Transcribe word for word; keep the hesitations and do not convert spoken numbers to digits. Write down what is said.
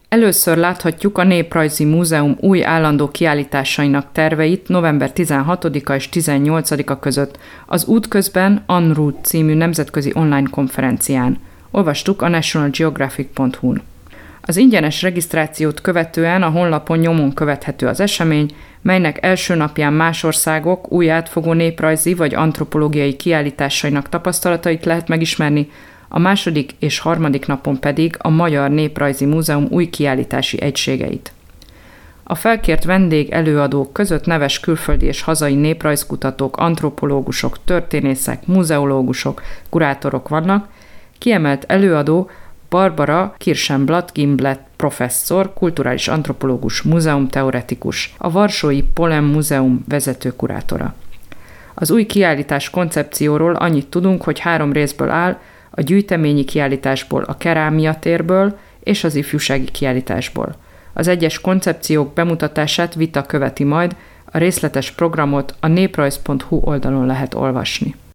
Először láthatjuk a Néprajzi Múzeum új állandó kiállításainak terveit november tizenhatodika és tizennyolcadika között az útközben En route című nemzetközi online konferencián. Olvastuk a national geographic pont hu-n. Az ingyenes regisztrációt követően a honlapon nyomon követhető az esemény, melynek első napján más országok új átfogó néprajzi vagy antropológiai kiállításainak tapasztalatait lehet megismerni, a második és harmadik napon pedig a Magyar Néprajzi Múzeum új kiállítási egységeit. A felkért vendég előadók között neves külföldi és hazai néprajzkutatók, antropológusok, történészek, muzeológusok, kurátorok vannak, kiemelt előadó Barbara Kirschenblatt-Gimblet professzor, kulturális antropológus, múzeumteoretikus, a Varsói Polem Múzeum vezető kurátora. Az új kiállítás koncepcióról annyit tudunk, hogy három részből áll, a gyűjteményi kiállításból, a kerámia térből és az ifjúsági kiállításból. Az egyes koncepciók bemutatását vita követi majd, a részletes programot a néprajz pont hu oldalon lehet olvasni.